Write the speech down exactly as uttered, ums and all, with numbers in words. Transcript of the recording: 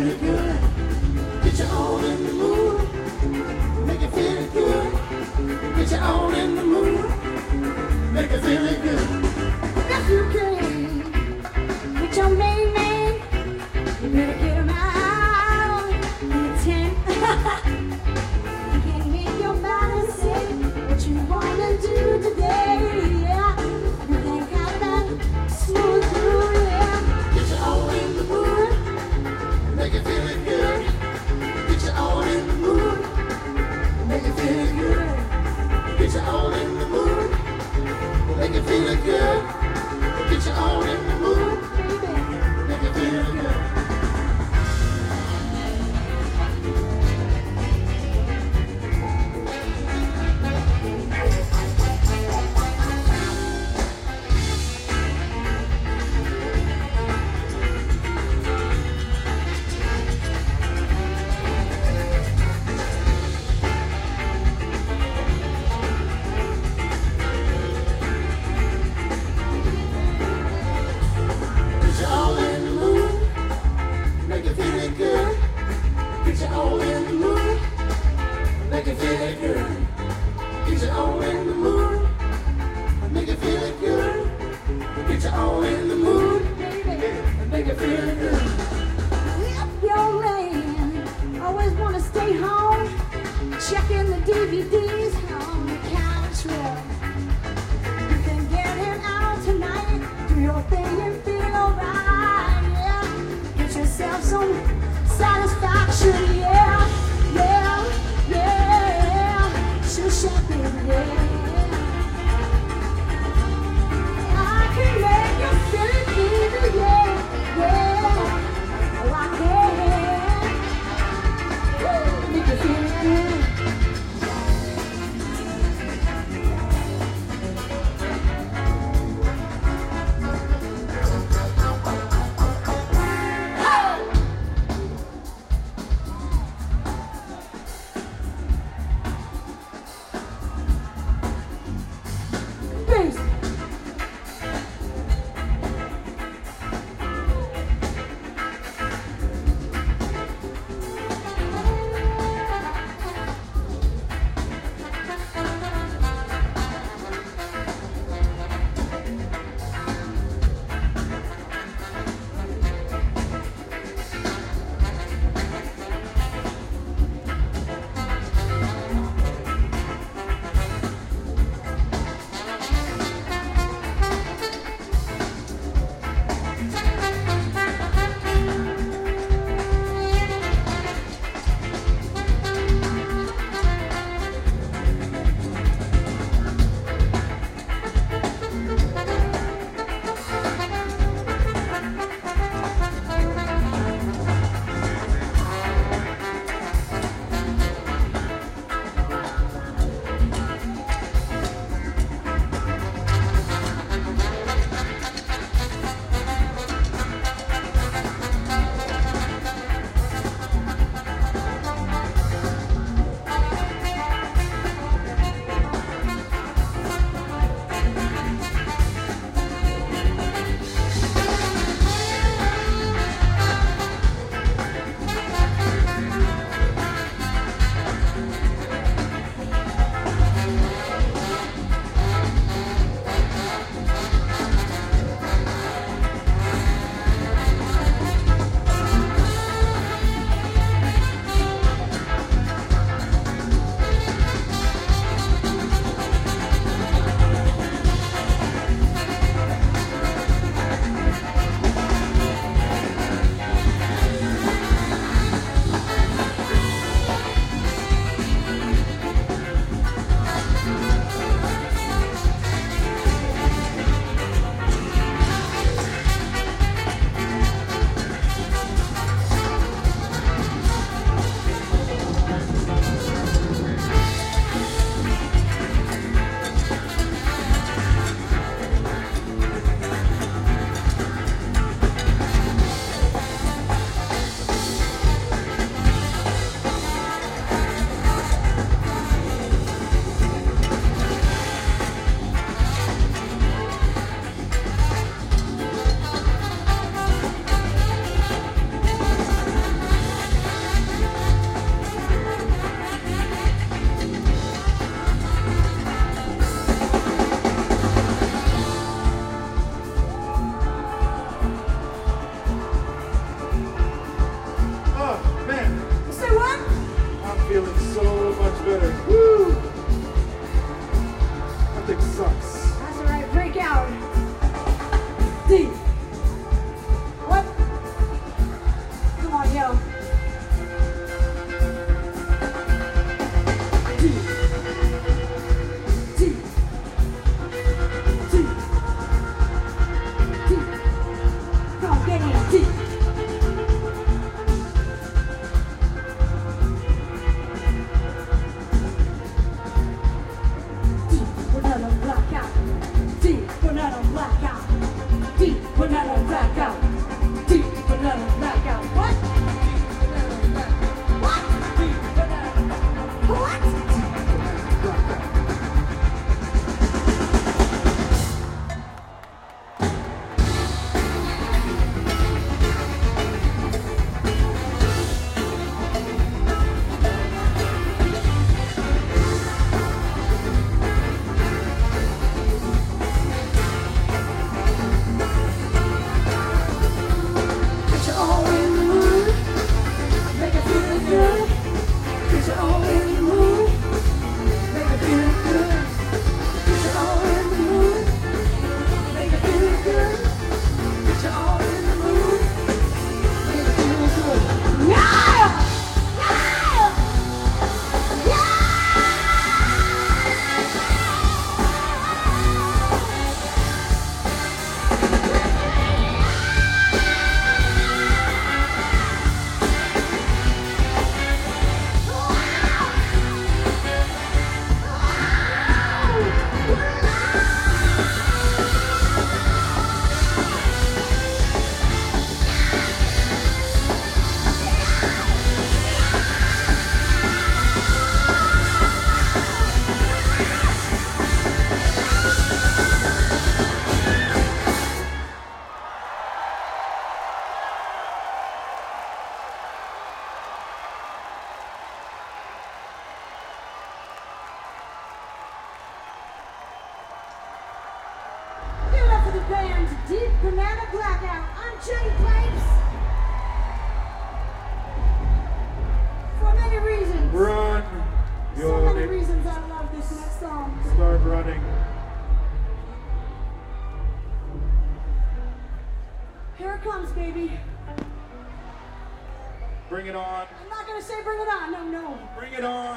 feeling good. Get you all in the mood. Make you feel good. Get you all in the mood. Make you feel good. Yes, you can. Get your main man. You better get him out in the tent. You can make your body say what you wanna do today. Yeah, you ain't got that smooth through. Yeah, get you all in the mood. Make you feel good. Get you all in the mood. Make you feel good. Get you all in the mood. Make you feel good. Get you all in the mood. Make you feel good. Make you feel good. Get you all in the mood. Make you feel good. Get you all in the mood. Make you feel good. If your man always wanna stay home, checking the D V Ds on the couch. Well, you can get him out tonight. Do your thing and feel alright. Yeah, get yourself some satisfaction. Yeah, yeah, yeah. Shoe shopping. Yeah, I can make you feel it, baby. Yeah, yeah. chain pipes. For many reasons. Run. So Yo, many they reasons I love this next song. start running. Here it comes, baby. Bring it on. I'm not gonna say bring it on, no, no. Bring it on.